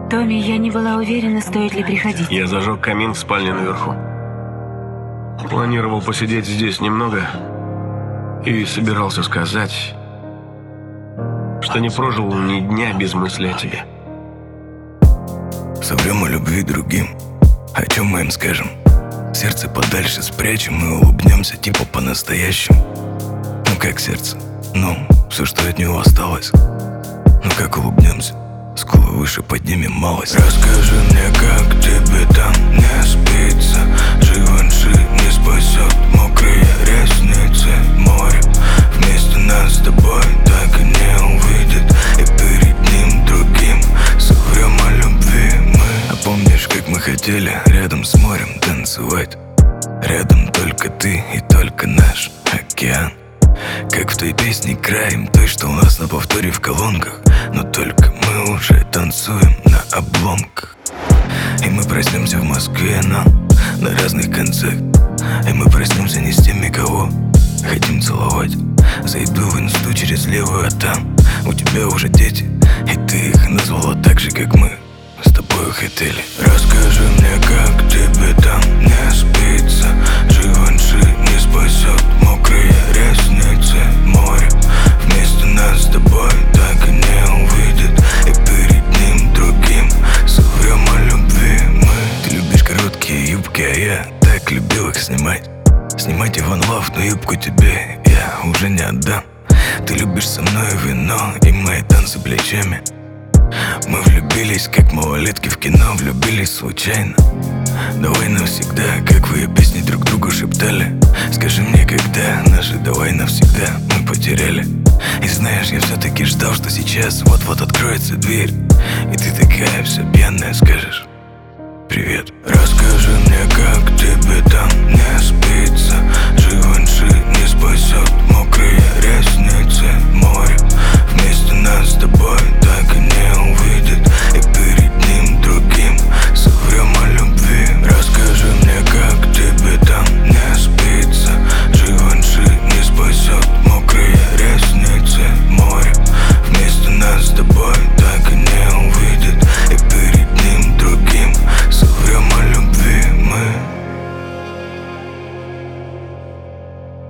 Томми, я не была уверена, стоит ли приходить. Я зажег камин в спальне наверху. Планировал посидеть здесь немного и собирался сказать, что не прожил ни дня без мысли о тебе. Соврем о любви другим, о чем мы им скажем? Сердце подальше спрячем и улыбнемся типа по-настоящему. Ну как сердце? Ну, все, что от него осталось. Ну как улыбнемся? Скулы выше поднимем малость. Расскажи мне, как тебе там не спится. Живанши не спасет мокрые ресницы. Море вместо нас с тобой так и не увидит. И перед ним другим соврем о любви мы. А помнишь, как мы хотели рядом с морем танцевать? Рядом только ты и только наш океан. Как в той песне «Краем», той, что у нас на повторе в колонках. Но только мы уже танцуем на обломках. И мы проснемся в Москве, но на разных концах. И мы проснемся не с теми, кого хотим целовать. Зайду в инсту через левую, а там у тебя уже дети. И ты их назвала так же, как мы с тобой хотели. Расскажи мне, как тебе там не спится. Живанши не спасет мокрые ресницы. Море вместо нас с тобой так и не увидит. И перед ним другим соврем о любви мы. Ты любишь короткие юбки, а я так любил их снимать. Снимать Иван Лав, но юбку тебе я уже не отдам. Ты любишь со мной вино и мои танцы плечами. Мы влюбились, как малолетки в кино, влюбились случайно. Давай навсегда, как в ее песне друг другу шептали. Скажи мне, когда наши давай навсегда мы потеряли. И знаешь, я все-таки ждал, что сейчас вот-вот откроется дверь. И ты такая вся пьяная скажешь: привет. Расскажи